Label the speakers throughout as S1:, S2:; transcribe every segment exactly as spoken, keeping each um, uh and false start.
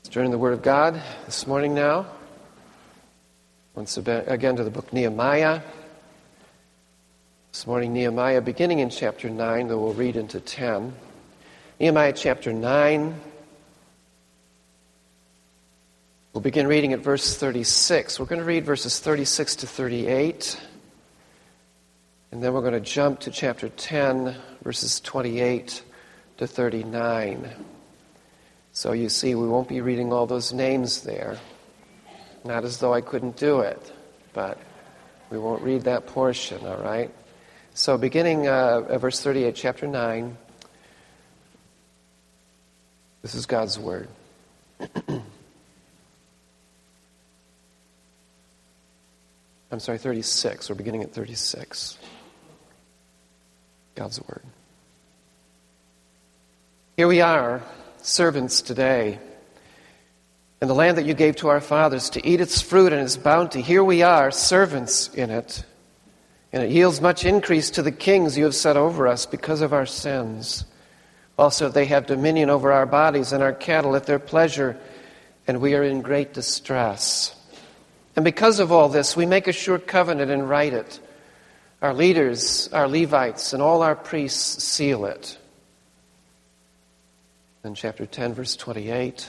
S1: Let's turn to the Word of God this morning now. Once again to the book Nehemiah. This morning Nehemiah beginning in chapter nine, though we'll read into ten. Nehemiah chapter nine. We'll begin reading at verse thirty-six. We're going to read verses thirty-six to thirty-eight. And then we're going to jump to chapter ten, verses twenty-eight to thirty-nine. So you see, we won't be reading all those names there. Not as though I couldn't do it, but we won't read that portion, all right? So beginning uh, at verse thirty-eight, chapter nine, this is God's Word. I'm sorry, thirty-six. We're beginning at thirty-six. God's Word. Here we are, servants today, in the land that you gave to our fathers to eat its fruit and its bounty. Here we are, servants in it, and it yields much increase to the kings you have set over us because of our sins. Also, they have dominion over our bodies and our cattle at their pleasure, and we are in great distress. And because of all this, we make a sure covenant and write it. Our leaders, our Levites, and all our priests seal it. In chapter ten, verse twenty-eight.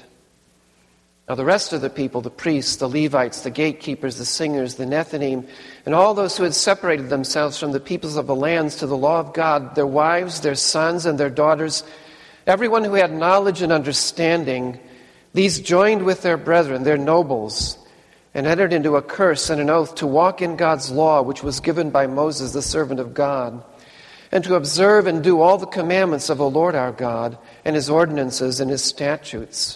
S1: Now the rest of the people, the priests, the Levites, the gatekeepers, the singers, the Nethinim, and all those who had separated themselves from the peoples of the lands to the law of God, their wives, their sons, and their daughters, everyone who had knowledge and understanding, these joined with their brethren, their nobles, and entered into a curse and an oath to walk in God's law, which was given by Moses, the servant of God, and to observe and do all the commandments of the Lord our God, and his ordinances and his statutes.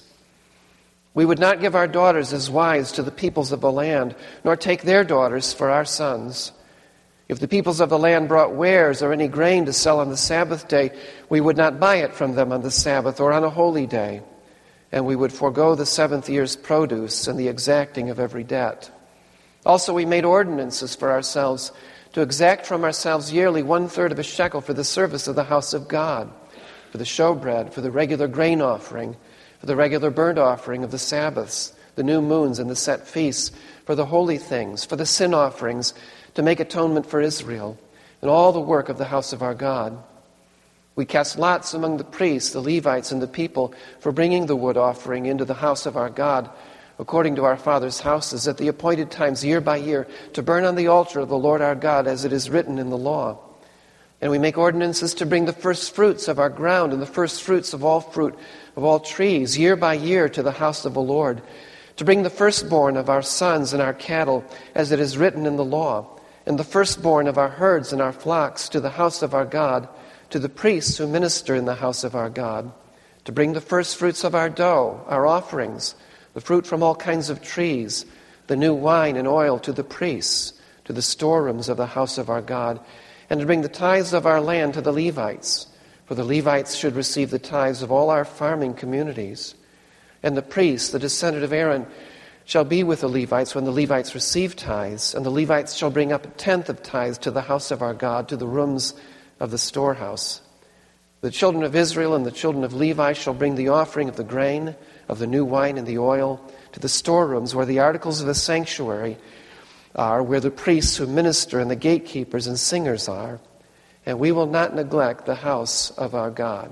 S1: We would not give our daughters as wives to the peoples of the land, nor take their daughters for our sons. If the peoples of the land brought wares or any grain to sell on the Sabbath day, we would not buy it from them on the Sabbath or on a holy day. And we would forego the seventh year's produce and the exacting of every debt. Also, we made ordinances for ourselves to exact from ourselves yearly one-third of a shekel for the service of the house of God, for the showbread, for the regular grain offering, for the regular burnt offering of the Sabbaths, the new moons and the set feasts, for the holy things, for the sin offerings, to make atonement for Israel, and all the work of the house of our God. We cast lots among the priests, the Levites, and the people for bringing the wood offering into the house of our God, according to our fathers' houses, at the appointed times year by year, to burn on the altar of the Lord our God, as it is written in the law. And we make ordinances to bring the first fruits of our ground and the first fruits of all fruit of all trees, year by year, to the house of the Lord, to bring the firstborn of our sons and our cattle, as it is written in the law, and the firstborn of our herds and our flocks, to the house of our God, to the priests who minister in the house of our God, to bring the first fruits of our dough, our offerings, the fruit from all kinds of trees, the new wine and oil to the priests, to the storerooms of the house of our God, and to bring the tithes of our land to the Levites, for the Levites should receive the tithes of all our farming communities. And the priests, the descendant of Aaron, shall be with the Levites when the Levites receive tithes, and the Levites shall bring up a tenth of tithes to the house of our God, to the rooms of the storehouse. The children of Israel and the children of Levi shall bring the offering of the grain, of the new wine and the oil, to the storerooms where the articles of the sanctuary are, where the priests who minister and the gatekeepers and singers are. And we will not neglect the house of our God.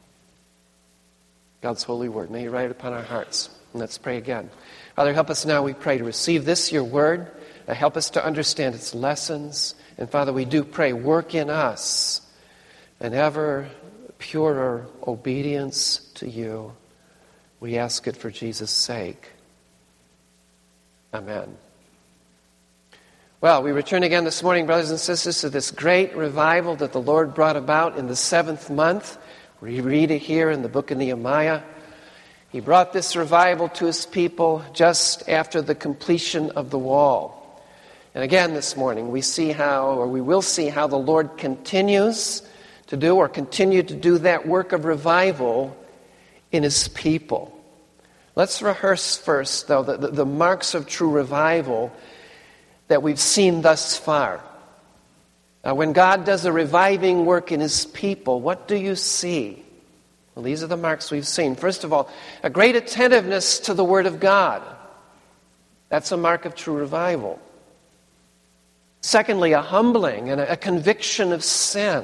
S1: God's holy word, may you write it upon our hearts. And let's pray again. Father, help us now, we pray, to receive this, your word. Uh, help us to understand its lessons. And Father, we do pray, work in us an ever purer obedience to you. We ask it for Jesus' sake. Amen. Well, we return again this morning, brothers and sisters, to this great revival that the Lord brought about in the seventh month. We read it here in the book of Nehemiah. He brought this revival to his people just after the completion of the wall. And again this morning, we see how, or we will see how the Lord continues to do, or continue to do that work of revival in his people. Let's rehearse first, though, the, the, the marks of true revival that we've seen thus far. Now, when God does a reviving work in his people, what do you see? Well, these are the marks we've seen. First of all, a great attentiveness to the Word of God. That's a mark of true revival. Secondly, a humbling and a conviction of sin.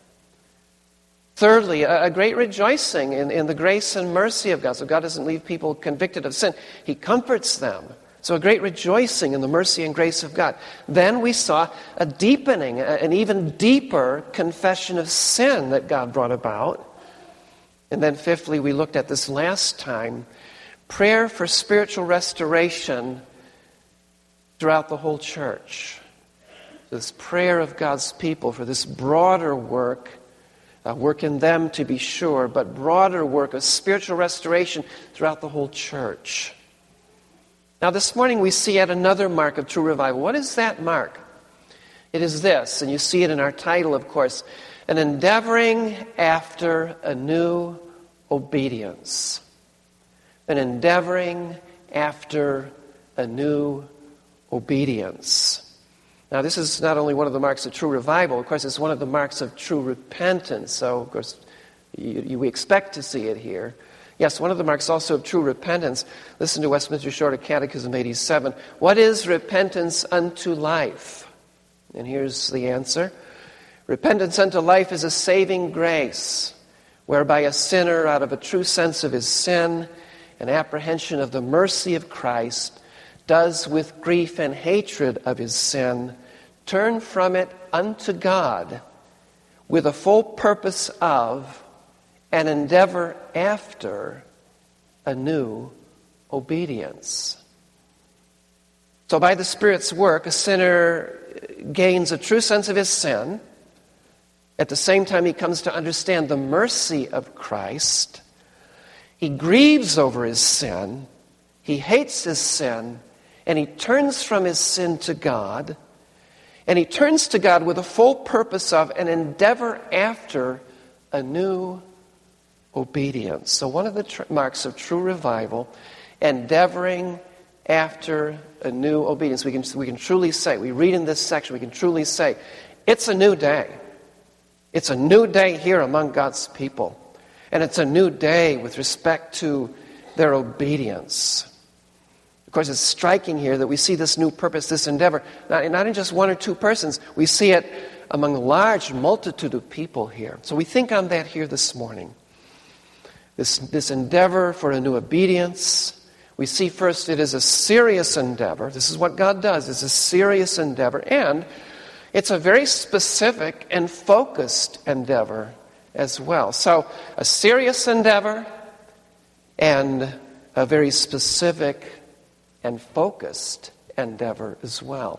S1: Thirdly, a great rejoicing in, in the grace and mercy of God. So God doesn't leave people convicted of sin. He comforts them. So a great rejoicing in the mercy and grace of God. Then we saw a deepening, an even deeper confession of sin that God brought about. And then fifthly, we looked at this last time, prayer for spiritual restoration throughout the whole church. This prayer of God's people for this broader work, uh, work in them to be sure, but broader work of spiritual restoration throughout the whole church. Now this morning we see yet another mark of true revival. What is that mark? It is this, and you see it in our title, of course, an endeavoring after a new obedience. An endeavoring after a new obedience. Now, this is not only one of the marks of true revival, of course, it's one of the marks of true repentance. So, of course, you, you, we expect to see it here. Yes, one of the marks also of true repentance. Listen to Westminster Shorter Catechism eighty-seven. What is repentance unto life? And here's the answer. Repentance unto life is a saving grace, whereby a sinner, out of a true sense of his sin and apprehension of the mercy of Christ, does with grief and hatred of his sin turn from it unto God with a full purpose of and endeavor after a new obedience. So by the Spirit's work, a sinner gains a true sense of his sin. At the same time, he comes to understand the mercy of Christ. He grieves over his sin. He hates his sin. And he turns from his sin to God. And he turns to God with a full purpose of an endeavor after a new obedience. So one of the tr- marks of true revival, endeavoring after a new obedience. We can, we can truly say, we read in this section, we can truly say, it's a new day. It's a new day here among God's people. And it's a new day with respect to their obedience. Of course, it's striking here that we see this new purpose, this endeavor, not, not in just one or two persons. We see it among a large multitude of people here. So we think on that here this morning. This, this endeavor for a new obedience. We see first it is a serious endeavor. This is what God does. It's a serious endeavor. And it's a very specific and focused endeavor as well. So a serious endeavor and a very specific and focused endeavor as well.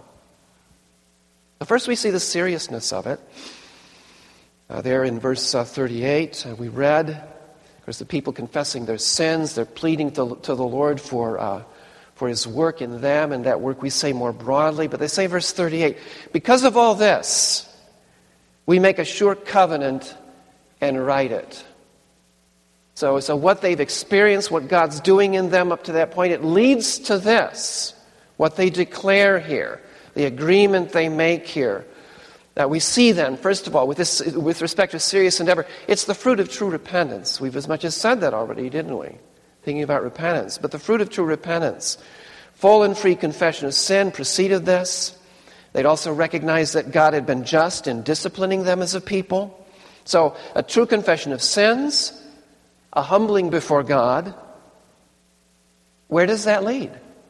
S1: But first we see the seriousness of it. Uh, there in verse uh, thirty-eight, uh, we read, of course, the people confessing their sins. They're pleading to, to the Lord for, uh, for His work in them, and that work we say more broadly. But they say, verse thirty-eight, because of all this, we make a sure covenant and write it. So, so what they've experienced, what God's doing in them up to that point, it leads to this, what they declare here, the agreement they make here. That we see then, first of all, with this, with respect to serious endeavor, it's the fruit of true repentance. We've as much as said that already, didn't we? Thinking about repentance. But the fruit of true repentance. Full and free confession of sin preceded this. They'd also recognized that God had been just in disciplining them as a people. So, a true confession of sins, a humbling before God. Where does that lead?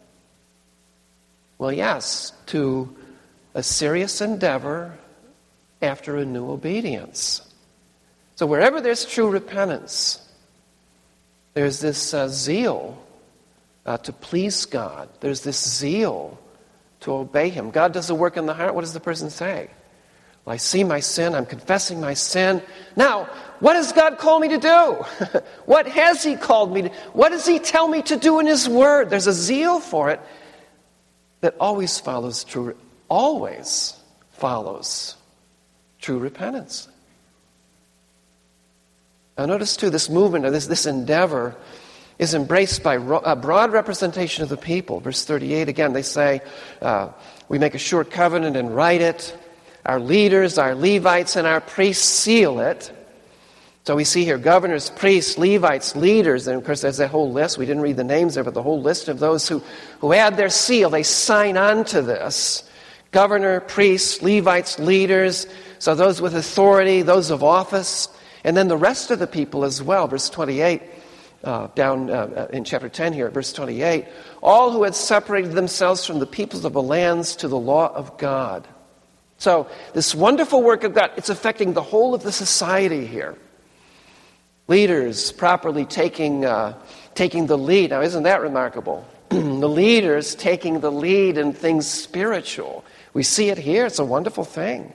S1: Well, yes, to a serious endeavor after a new obedience. So wherever there's true repentance, there's this uh, zeal uh, to please God. There's this zeal to obey Him. God does the work in the heart. What does the person say? Well, I see my sin. I'm confessing my sin. Now, what does God call me to do? What has He called me to? What does He tell me to do in His Word? There's a zeal for it that always follows true, always follows true repentance. Now notice too, this movement, or this, this endeavor is embraced by ro- a broad representation of the people. Verse thirty-eight, again, they say, uh, we make a sure covenant and write it. Our leaders, our Levites, and our priests seal it. So we see here governors, priests, Levites, leaders, and of course there's that whole list. We didn't read the names there, but the whole list of those who, who add their seal, they sign on to this. Governor, priests, Levites, leaders, so those with authority, those of office, and then the rest of the people as well. Verse twenty-eight, uh, down uh, in chapter ten here, verse twenty-eight, all who had separated themselves from the peoples of the lands to the law of God. So this wonderful work of God, it's affecting the whole of the society here. Leaders properly taking uh, taking the lead. Now, isn't that remarkable? The leaders taking the lead in things spiritual. We see it here. It's a wonderful thing.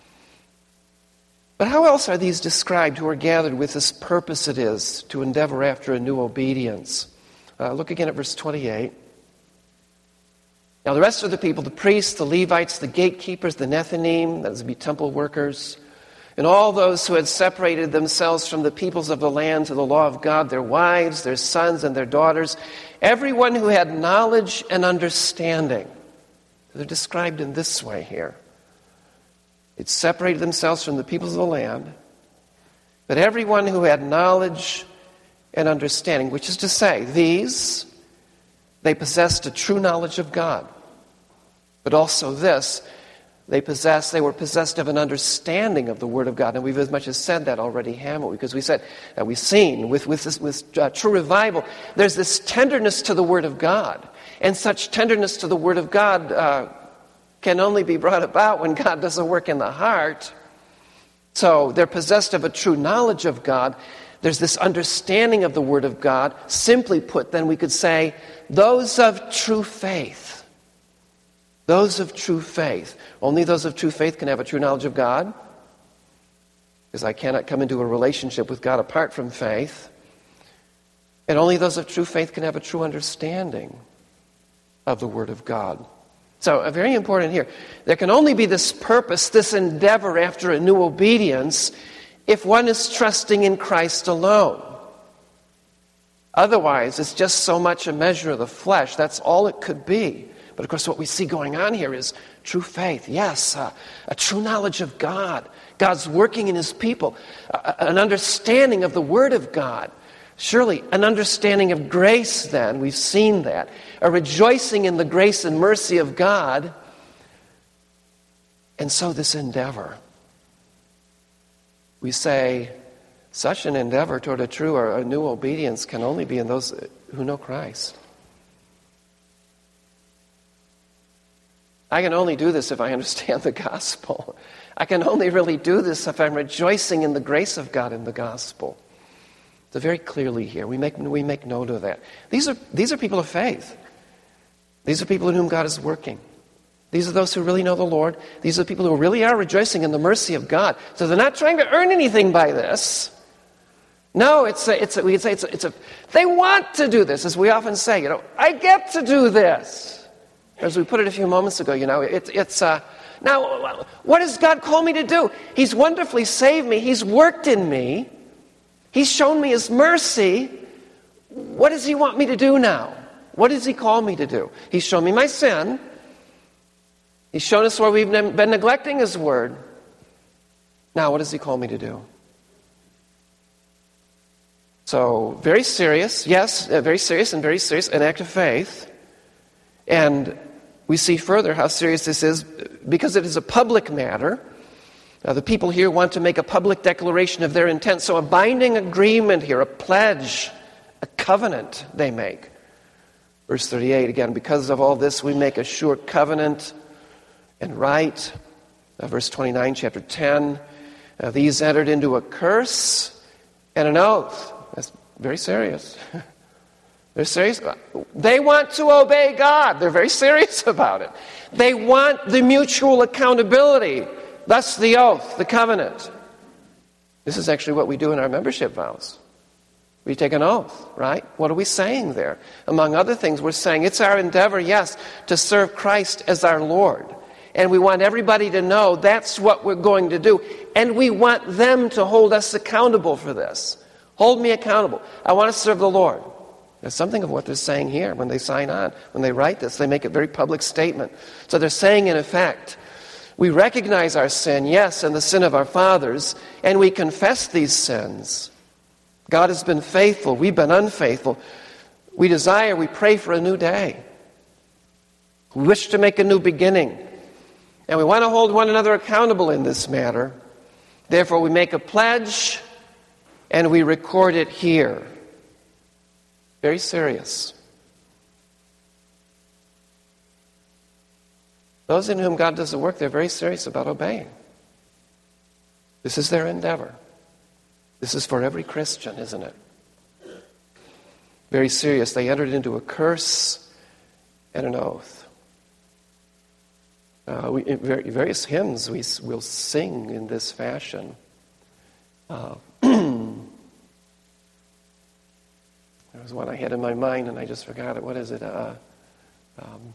S1: But how else are these described who are gathered with this purpose it is to endeavor after a new obedience? Uh, look again at verse twenty-eight. Now the rest of the people, the priests, the Levites, the gatekeepers, the Nethinim, that would be temple workers, and all those who had separated themselves from the peoples of the land to the law of God, their wives, their sons, and their daughters, everyone who had knowledge and understanding. They're described in this way here. It separated themselves from the peoples of the land, but everyone who had knowledge and understanding, which is to say, these, they possessed a true knowledge of God. But also this, They possessed, they were possessed of an understanding of the Word of God. And we've as much as said that already, haven't we? Because we said, that we've seen with, with, this, with uh, true revival, there's this tenderness to the Word of God. And such tenderness to the Word of God uh, can only be brought about when God does a work in the heart. So they're possessed of a true knowledge of God. There's this understanding of the Word of God. Simply put, then we could say, those of true faith. Those of true faith. Only those of true faith can have a true knowledge of God. Because I cannot come into a relationship with God apart from faith. And only those of true faith can have a true understanding of the Word of God. So, uh, very important here. There can only be this purpose, this endeavor after a new obedience, if one is trusting in Christ alone. Otherwise, it's just so much a measure of the flesh. That's all it could be. But of course, what we see going on here is true faith. Yes, uh, a true knowledge of God. God's working in His people. Uh, an understanding of the Word of God. Surely, an understanding of grace then. We've seen that. A rejoicing in the grace and mercy of God. And so this endeavor. We say, such an endeavor toward a true or a new obedience can only be in those who know Christ. I can only do this if I understand the gospel. I can only really do this if I'm rejoicing in the grace of God in the gospel. So very clearly here, we make we make note of that. These are these are people of faith. These are people in whom God is working. These are those who really know the Lord. These are people who really are rejoicing in the mercy of God. So they're not trying to earn anything by this. No, it's a, it's a, we could say it's a, it's a, they want to do this, as we often say, you know, I get to do this. As we put it a few moments ago, you know, it, it's, uh, now, what does God call me to do? He's wonderfully saved me. He's worked in me. He's shown me His mercy. What does He want me to do now? What does He call me to do? He's shown me my sin. He's shown us where we've been neglecting His Word. Now, what does He call me to do? So, very serious, yes, very serious and very serious, an act of faith. And we see further how serious this is because it is a public matter. Now, the people here want to make a public declaration of their intent. So a binding agreement here, a pledge, a covenant they make. Verse thirty-eight, again, because of all this we make a sure covenant and right. Uh, verse twenty-nine, chapter ten, uh, these entered into a curse and an oath. That's very serious. They're serious. They want to obey God. They're very serious about it. They want the mutual accountability. Thus the oath, the covenant. This is actually what we do in our membership vows. We take an oath, right? What are we saying there? Among other things, we're saying it's our endeavor, yes, to serve Christ as our Lord. And we want everybody to know that's what we're going to do. And we want them to hold us accountable for this. Hold me accountable. I want to serve the Lord. There's something of what they're saying here when they sign on. When they write this, they make a very public statement. So they're saying, in effect, We recognize our sin, yes, and the sin of our fathers, and we confess these sins. God has been faithful. We've been unfaithful. We desire, we pray for a new day. We wish to make a new beginning. And we want to hold one another accountable in this matter. Therefore, we make a pledge and we record it here. Very serious. Those in whom God does the work, they're very serious about obeying. This is their endeavor. This is for every Christian, isn't it? Very serious. They entered into a curse and an oath. Uh, we, in various hymns we will sing in this fashion. Uh, there was one I had in my mind and I just forgot it. What is it? Uh, um,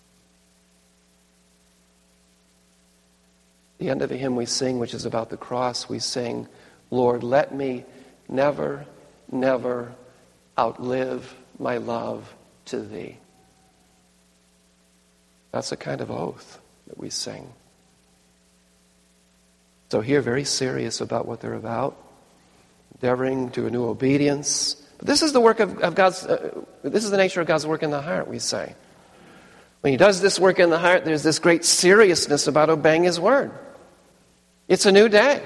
S1: the end of a hymn we sing, which is about the cross, we sing, Lord, let me never, never outlive my love to Thee. That's a kind of oath that we sing. So here, very serious about what they're about, endeavoring to a new obedience. But this is the work of, of God's, uh, this is the nature of God's work in the heart, we say. When He does this work in the heart, there's this great seriousness about obeying His word. It's a new day.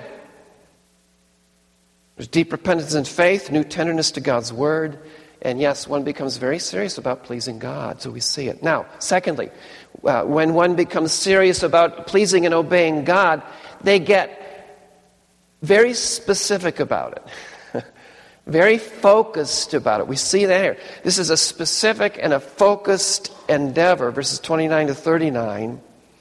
S1: There's deep repentance and faith, new tenderness to God's word, and yes, one becomes very serious about pleasing God, so we see it. Now, secondly, uh, when one becomes serious about pleasing and obeying God, they get very specific about it, very focused about it. We see that here. This is a specific and a focused endeavor, verses twenty-nine to thirty-nine.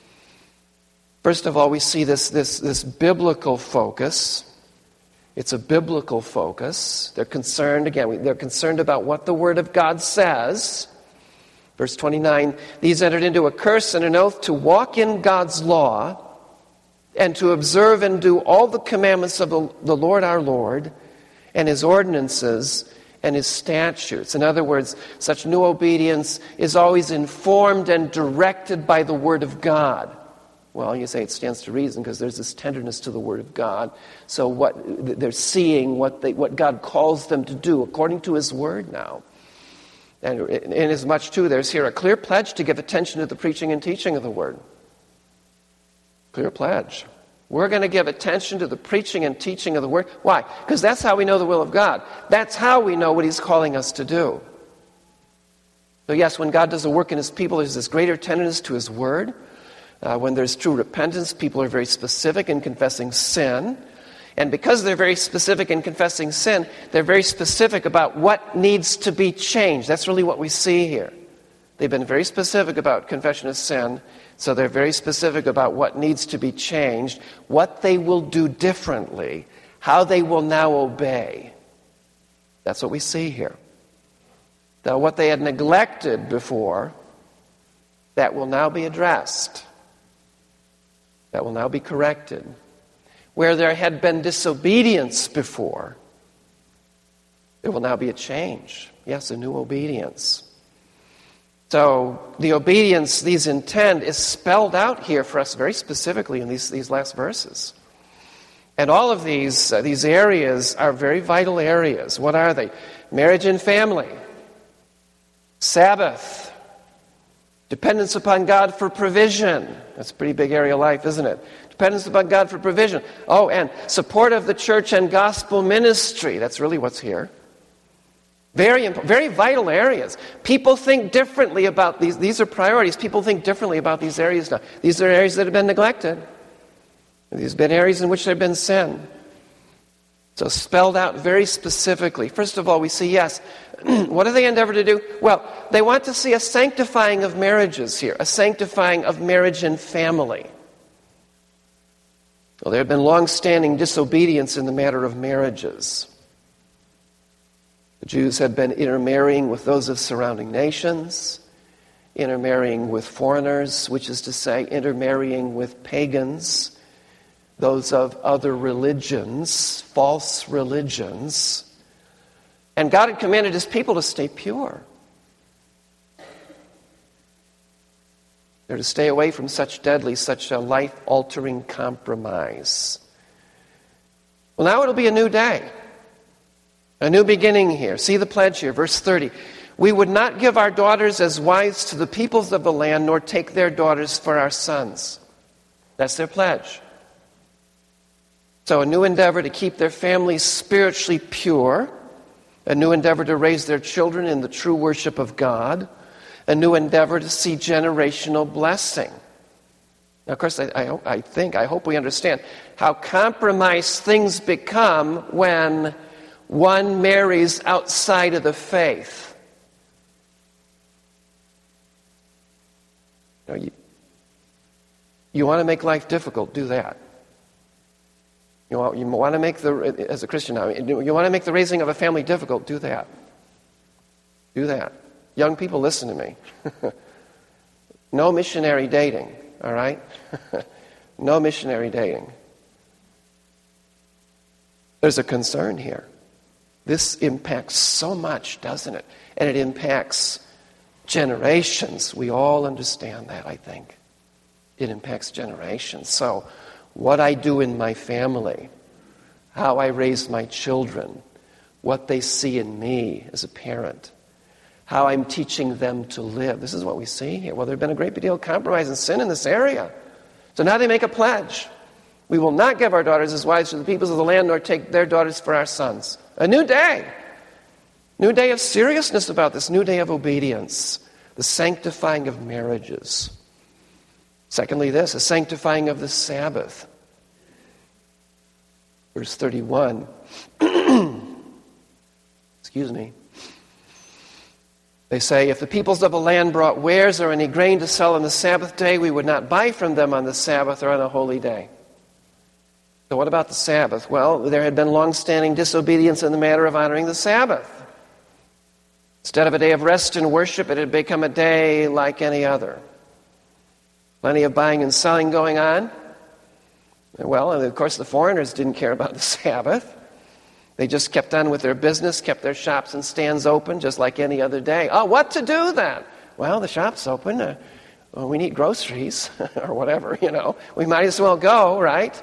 S1: First of all, we see this, this, this biblical focus. It's a biblical focus. They're concerned, again, they're concerned about what the Word of God says. Verse twenty-nine, these entered into a curse and an oath to walk in God's law and to observe and do all the commandments of the, the Lord our Lord and His ordinances and His statutes. In other words, such new obedience is always informed and directed by the Word of God. Well, you say it stands to reason because there's this tenderness to the Word of God. So what they're seeing, what they, what God calls them to do according to His Word now. And inasmuch, too, there's here a clear pledge to give attention to the preaching and teaching of the Word. Clear pledge. We're going to give attention to the preaching and teaching of the Word. Why? Because that's how we know the will of God. That's how we know what He's calling us to do. So yes, when God does a work in His people, there's this greater tenderness to His Word. Uh, when there's true repentance, people are very specific in confessing sin. And because they're very specific in confessing sin, they're very specific about what needs to be changed. That's really what we see here. They've been very specific about confession of sin, so they're very specific about what needs to be changed, what they will do differently, how they will now obey. That's what we see here. Now, what they had neglected before, that will now be addressed. That will now be corrected. Where there had been disobedience before, there will now be a change. Yes, a new obedience. So the obedience these intend is spelled out here for us very specifically in these, these last verses. And all of these, uh, these areas are very vital areas. What are they? Marriage and family. Sabbath. Dependence upon God for provision. That's a pretty big area of life, isn't it? Dependence upon God for provision. Oh, and support of the church and gospel ministry. That's really what's here. Very important, very vital areas. People think differently about these. These are priorities. People think differently about these areas now. These are areas that have been neglected. These have been areas in which there have been sin. So spelled out very specifically. First of all, we see, yes, what do they endeavor to do? Well, they want to see a sanctifying of marriages here, a sanctifying of marriage and family. Well, there had been long-standing disobedience in the matter of marriages. The Jews had been intermarrying with those of surrounding nations, intermarrying with foreigners, which is to say, intermarrying with pagans, those of other religions, false religions. And God had commanded His people to stay pure. They're to stay away from such deadly, such a life-altering compromise. Well, now it'll be a new day. A new beginning here. See the pledge here, verse thirty. We would not give our daughters as wives to the peoples of the land, nor take their daughters for our sons. That's their pledge. So a new endeavor to keep their families spiritually pure, a new endeavor to raise their children in the true worship of God, a new endeavor to see generational blessing. Now, of course, I, I, I think, I hope we understand how compromised things become when one marries outside of the faith. You know, you, you want to make life difficult, do that. You want, you want to make the, as a Christian now, you want to make the raising of a family difficult, do that. Do that. Young people, listen to me. No missionary dating, all right? No missionary dating. There's a concern here. This impacts so much, doesn't it? And it impacts generations. We all understand that, I think. It impacts generations. So, what I do in my family, how I raise my children, what they see in me as a parent, how I'm teaching them to live. This is what we see here. Well, there's been a great deal of compromise and sin in this area. So now they make a pledge. We will not give our daughters as wives to the peoples of the land, nor take their daughters for our sons. A new day. New day of seriousness about this. New day of obedience. The sanctifying of marriages. Secondly, this, a sanctifying of the Sabbath. Verse thirty-one. Excuse me. They say, if the peoples of a land brought wares or any grain to sell on the Sabbath day, we would not buy from them on the Sabbath or on a holy day. So what about the Sabbath? Well, there had been long-standing disobedience in the matter of honoring the Sabbath. Instead of a day of rest and worship, it had become a day like any other. Plenty of buying and selling going on. Well, and of course the foreigners didn't care about the Sabbath. They just kept on with their business, kept their shops and stands open just like any other day. Oh, what to do then? Well, the shop's open. Uh, well, we need groceries or whatever, you know. We might as well go, right?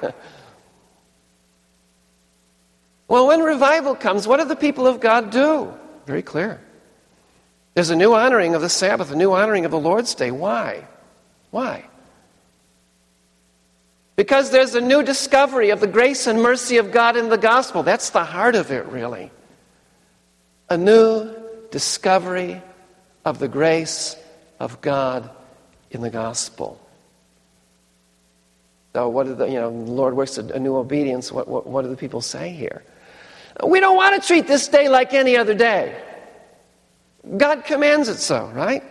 S1: Well, when revival comes, what do the people of God do? Very clear. There's a new honoring of the Sabbath, a new honoring of the Lord's Day. Why? Why? Because there's a new discovery of the grace and mercy of God in the gospel. That's the heart of it, really. A new discovery of the grace of God in the gospel. So what do the, you know, the Lord works a new obedience. What, what, what do the people say here? We don't want to treat this day like any other day. God commands it so, right?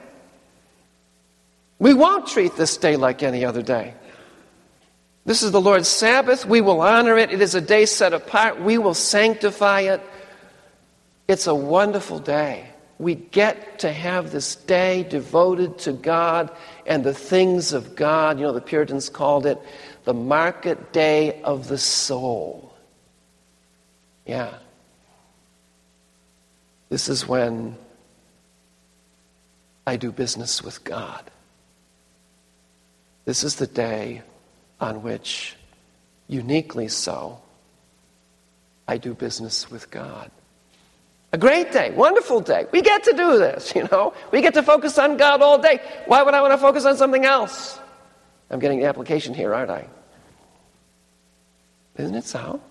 S1: We won't treat this day like any other day. This is the Lord's Sabbath. We will honor it. It is a day set apart. We will sanctify it. It's a wonderful day. We get to have this day devoted to God and the things of God. You know, the Puritans called it the market day of the soul. Yeah. This is when I do business with God. This is the day on which, uniquely so, I do business with God. A great day, wonderful day. We get to do this, you know. We get to focus on God all day. Why would I want to focus on something else? I'm getting the application here, aren't I? Isn't it so?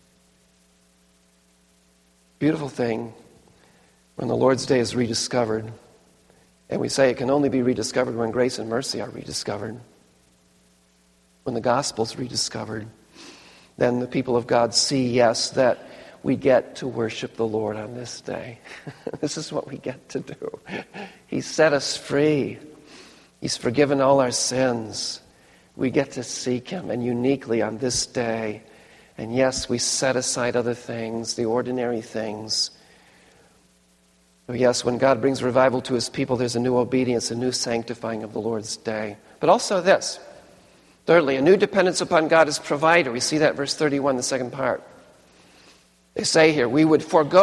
S1: Beautiful thing when the Lord's Day is rediscovered. And we say it can only be rediscovered when grace and mercy are rediscovered. When the gospel's rediscovered, then the people of God see, yes, that we get to worship the Lord on this day. This is what we get to do. He set us free. He's forgiven all our sins. We get to seek Him, and uniquely on this day. And yes, we set aside other things, the ordinary things. So yes, when God brings revival to His people, there's a new obedience, a new sanctifying of the Lord's day. But also this. Thirdly, a new dependence upon God as provider. We see that verse thirty-one, the second part. They say here, we would forego the seventh year's produce and the exacting of every debt.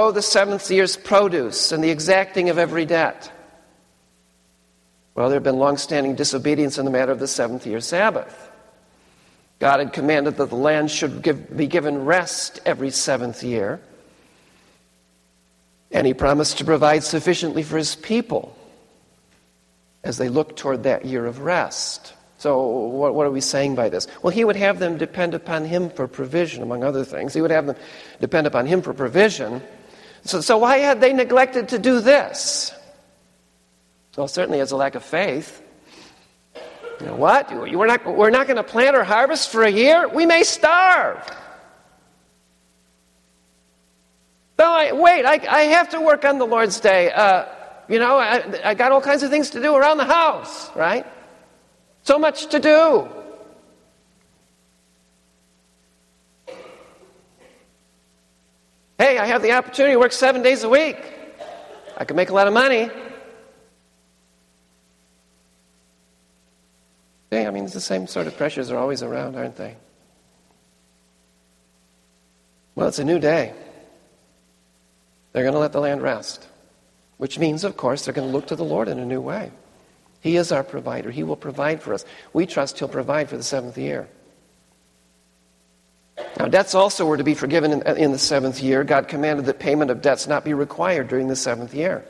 S1: Well, there had been long-standing disobedience in the matter of the seventh year Sabbath. God had commanded that the land should give, be given rest every seventh year. And he promised to provide sufficiently for his people as they looked toward that year of rest. So what, what are we saying by this? Well, he would have them depend upon him for provision, among other things. He would have them depend upon him for provision. So, so why had they neglected to do this? Well, certainly as a lack of faith. You know what? We're not, we're not going to plant or harvest for a year? We may starve. No, I, wait, I, I have to work on the Lord's Day. Uh, you know, I, I got all kinds of things to do around the house, right? So much to do. Hey, I have the opportunity to work seven days a week. I can make a lot of money. Yeah, I mean, it's the same sort of pressures are always around, aren't they? Well, it's a new day. They're going to let the land rest, which means, of course, they're going to look to the Lord in a new way. He is our provider. He will provide for us. We trust he'll provide for the seventh year. Now, debts also were to be forgiven in, in the seventh year. God commanded that payment of debts not be required during the seventh year.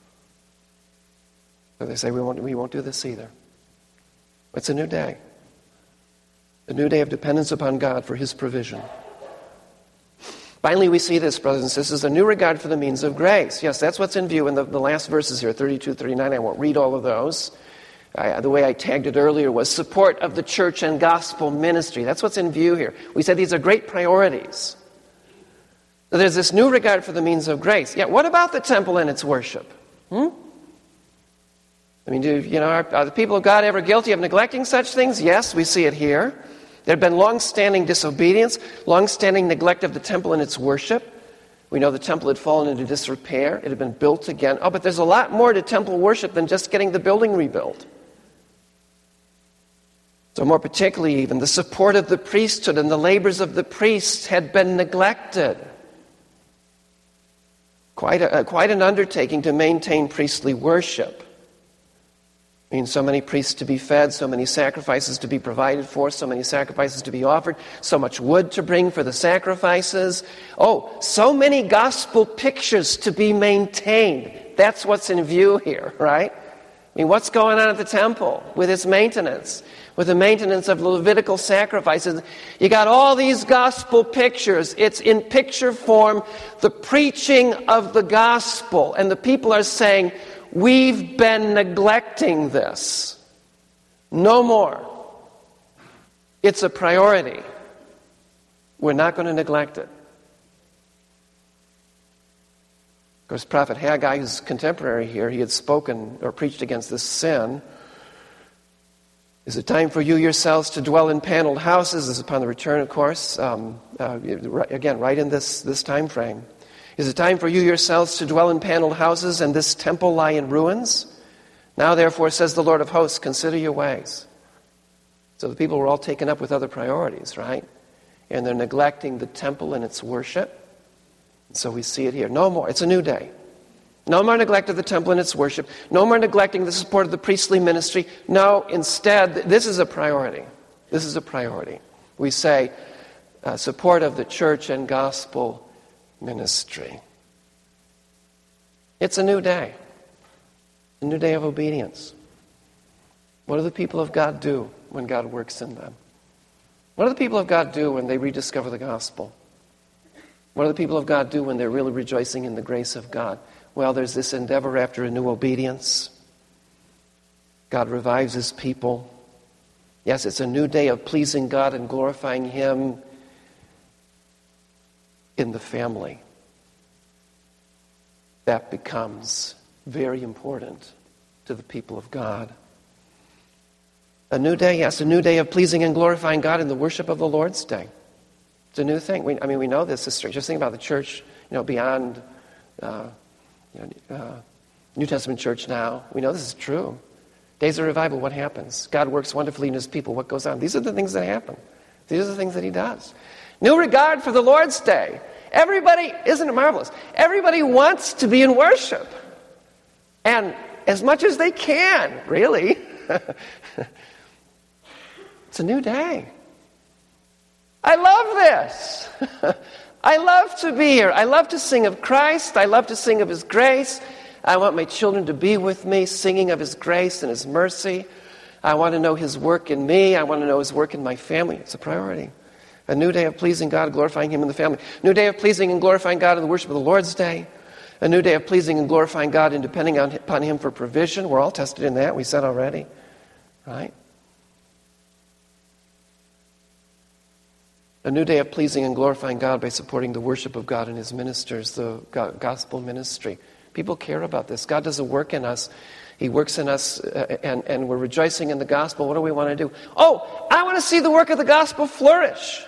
S1: So they say, we won't, we won't do this either. It's a new day. A new day of dependence upon God for his provision. Finally, we see this, brothers and sisters, a new regard for the means of grace. Yes, that's what's in view in the, the last verses here, thirty-two, thirty-nine. I won't read all of those. I, the way I tagged it earlier was support of the church and gospel ministry. That's what's in view here. We said these are great priorities. So there's this new regard for the means of grace. Yeah, what about the temple and its worship? Hmm? I mean, do you know, are, are the people of God ever guilty of neglecting such things? Yes, we see it here. There had been long-standing disobedience, long-standing neglect of the temple and its worship. We know the temple had fallen into disrepair. It had been built again. Oh, but there's a lot more to temple worship than just getting the building rebuilt. So more particularly even, the support of the priesthood and the labors of the priests had been neglected. Quite, a, quite an undertaking to maintain priestly worship. I mean, so many priests to be fed, so many sacrifices to be provided for, so many sacrifices to be offered, so much wood to bring for the sacrifices. Oh, so many gospel pictures to be maintained. That's what's in view here, right? I mean, what's going on at the temple with its maintenance, with the maintenance of Levitical sacrifices? You got all these gospel pictures. It's in picture form, the preaching of the gospel. And the people are saying, we've been neglecting this. No more. It's a priority. We're not going to neglect it. Of course, Prophet Haggai, who's contemporary here, he had spoken or preached against this sin. Is it time for you yourselves to dwell in paneled houses? This is upon the return, of course. Um, uh, again, right in this, this time frame. Is it time for you yourselves to dwell in paneled houses and this temple lie in ruins? Now, therefore, says the Lord of hosts, consider your ways. So the people were all taken up with other priorities, right? And they're neglecting the temple and its worship. And so we see it here. No more. It's a new day. No more neglect of the temple and its worship. No more neglecting the support of the priestly ministry. No, instead, this is a priority. This is a priority. We say uh, support of the church and gospel ministry. It's a new day. A new day of obedience. What do the people of God do when God works in them? What do the people of God do when they rediscover the gospel? What do the people of God do when they're really rejoicing in the grace of God? Well, there's this endeavor after a new obedience. God revives his people. Yes, it's a new day of pleasing God and glorifying him in the family. That becomes very important to the people of God. A new day, yes, a new day of pleasing and glorifying God in the worship of the Lord's Day. It's a new thing. We, I mean, we know this. Just think about the church, you know, beyond uh, you know, uh, New Testament church now. We know this is true. Days of revival, what happens? God works wonderfully in his people. What goes on? These are the things that happen. These are the things that he does. New regard for the Lord's Day. Everybody, isn't it marvelous? Everybody wants to be in worship. And as much as they can, really. It's a new day. I love this. I love to be here. I love to sing of Christ. I love to sing of His grace. I want my children to be with me, singing of His grace and His mercy. I want to know His work in me. I want to know His work in my family. It's a priority. A new day of pleasing God, glorifying Him in the family. A new day of pleasing and glorifying God in the worship of the Lord's Day. A new day of pleasing and glorifying God and depending on, upon Him for provision. We're all tested in that, we said already. Right? A new day of pleasing and glorifying God by supporting the worship of God and His ministers, the gospel ministry. People care about this. God does a work in us. He works in us, uh, and, and we're rejoicing in the gospel. What do we want to do? Oh, I want to see the work of the gospel flourish.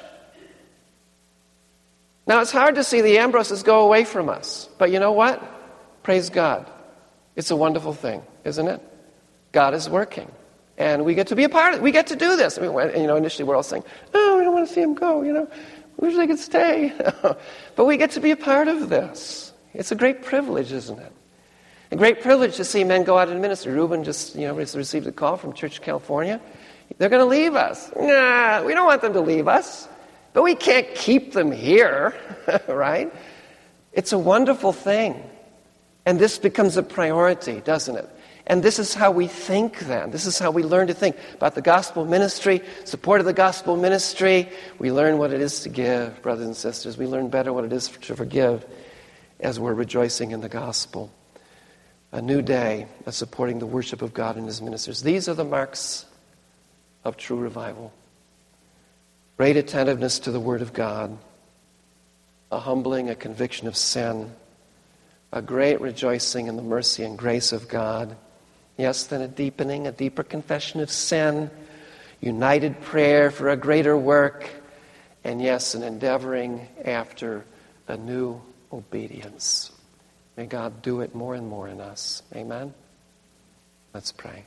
S1: Now, it's hard to see the Ambroses go away from us. But you know what? Praise God. It's a wonderful thing, isn't it? God is working. And we get to be a part of it. We get to do this. I mean, you know, initially we're all saying, oh, we don't want to see him go, you know. We wish they could stay. But we get to be a part of this. It's a great privilege, isn't it? A great privilege to see men go out and minister. Reuben just, you know, received a call from Church California. They're going to leave us. Nah, we don't want them to leave us. But we can't keep them here, right? It's a wonderful thing. And this becomes a priority, doesn't it? And this is how we think then. This is how we learn to think about the gospel ministry, support of the gospel ministry. We learn what it is to give, brothers and sisters. We learn better what it is to forgive as we're rejoicing in the gospel. A new day of supporting the worship of God and His ministers. These are the marks of true revival. Great attentiveness to the Word of God. A humbling, a conviction of sin. A great rejoicing in the mercy and grace of God. Yes, then a deepening, a deeper confession of sin, united prayer for a greater work, and yes, an endeavoring after a new obedience. May God do it more and more in us. Amen? Let's pray.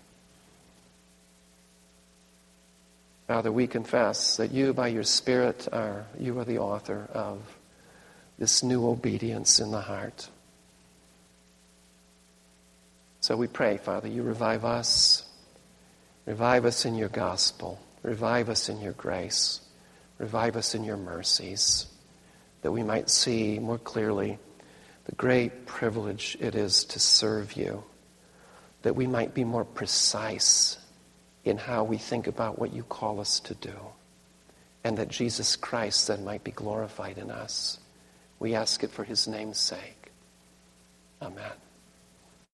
S1: Father, we confess that you, by your Spirit, are you are the author of this new obedience in the heart. So we pray, Father, you revive us. Revive us in your gospel. Revive us in your grace. Revive us in your mercies, that we might see more clearly the great privilege it is to serve you, that we might be more precise in how we think about what you call us to do, and that Jesus Christ then might be glorified in us. We ask it for his name's sake. Amen.